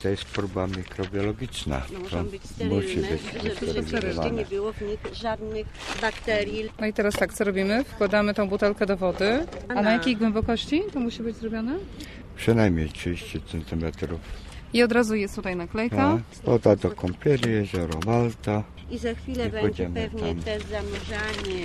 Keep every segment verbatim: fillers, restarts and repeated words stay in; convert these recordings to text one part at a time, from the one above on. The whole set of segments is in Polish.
To jest próba mikrobiologiczna. No, muszą być sterylne, musi być żeby rzeczywiście nie było w nich żadnych bakterii. No i teraz tak, co robimy? Wkładamy tą butelkę do wody. A na jakiej głębokości to musi być zrobione? Przynajmniej trzydzieści centymetrów. I od razu jest tutaj naklejka. No, woda do kąpieli, jezioro Malta. I za chwilę I będzie pójdziemy pewnie tam. też zanurzanie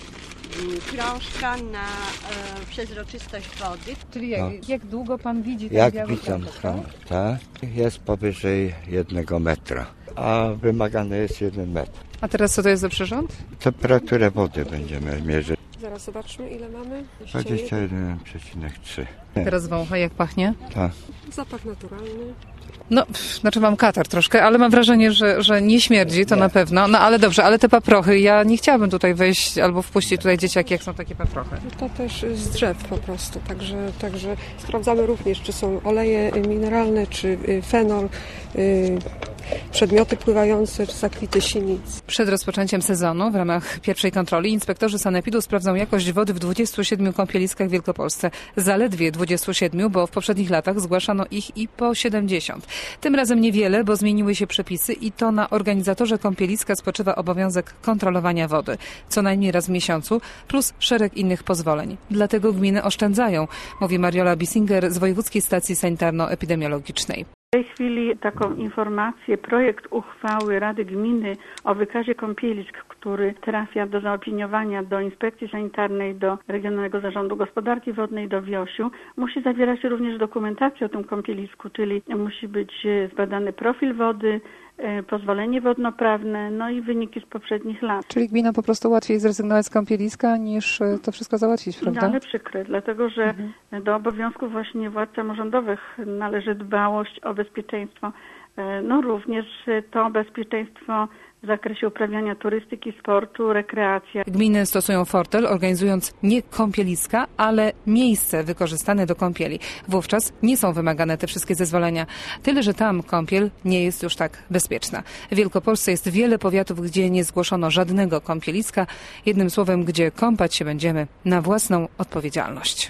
mm, krążka na e, przezroczystość wody. Czyli jak, No. jak długo pan widzi ten Jak biały widzę, krążek, tak? tak, jest powyżej jednego metra, a wymagany jest jeden metr. A teraz co to jest za przyrząd? Temperaturę wody będziemy mierzyć. Zaraz zobaczmy, ile mamy. dwadzieścia jeden przecinek trzy. Teraz wącha, jak pachnie? Tak. Zapach naturalny. No, pff, znaczy mam katar troszkę, ale mam wrażenie, że, że nie śmierdzi, to Nie. na pewno. No ale dobrze, ale te paprochy, ja nie chciałabym tutaj wejść albo wpuścić tutaj dzieciaki, jak są takie paprochy. To też z drzew po prostu, także, także sprawdzamy również, czy są oleje mineralne, czy fenol, y, przedmioty pływające, czy zakwity sinic. Przed rozpoczęciem sezonu w ramach pierwszej kontroli inspektorzy sanepidu sprawdzą jakość wody w dwudziestu siedmiu kąpieliskach w Wielkopolsce. Zaledwie dwudziestu siedmiu, bo w poprzednich latach zgłaszano ich i po siedemdziesiąt. Tym razem niewiele, bo zmieniły się przepisy i to na organizatorze kąpieliska spoczywa obowiązek kontrolowania wody. Co najmniej raz w miesiącu, plus szereg innych pozwoleń. Dlatego gminy oszczędzają, mówi Mariola Bissinger z Wojewódzkiej Stacji Sanitarno-Epidemiologicznej. W tej chwili taką informację, projekt uchwały Rady Gminy o wykazie kąpielisk, który trafia do zaopiniowania do Inspekcji Sanitarnej, do Regionalnego Zarządu Gospodarki Wodnej, do WIOŚ-u, musi zawierać również dokumentację o tym kąpielisku, czyli musi być zbadany profil wody, pozwolenie wodnoprawne, no i wyniki z poprzednich lat. Czyli gmina po prostu łatwiej zrezygnować z kąpieliska, niż to wszystko załatwić, prawda? No ale przykre, dlatego że mhm. do obowiązków właśnie władz samorządowych należy dbałość o bezpieczeństwo. No również to bezpieczeństwo w zakresie uprawiania turystyki, sportu, rekreacji. Gminy stosują fortel, organizując nie kąpieliska, ale miejsce wykorzystane do kąpieli. Wówczas nie są wymagane te wszystkie zezwolenia. Tyle, że tam kąpiel nie jest już tak bezpieczna. W Wielkopolsce jest wiele powiatów, gdzie nie zgłoszono żadnego kąpieliska. Jednym słowem, gdzie kąpać się będziemy na własną odpowiedzialność.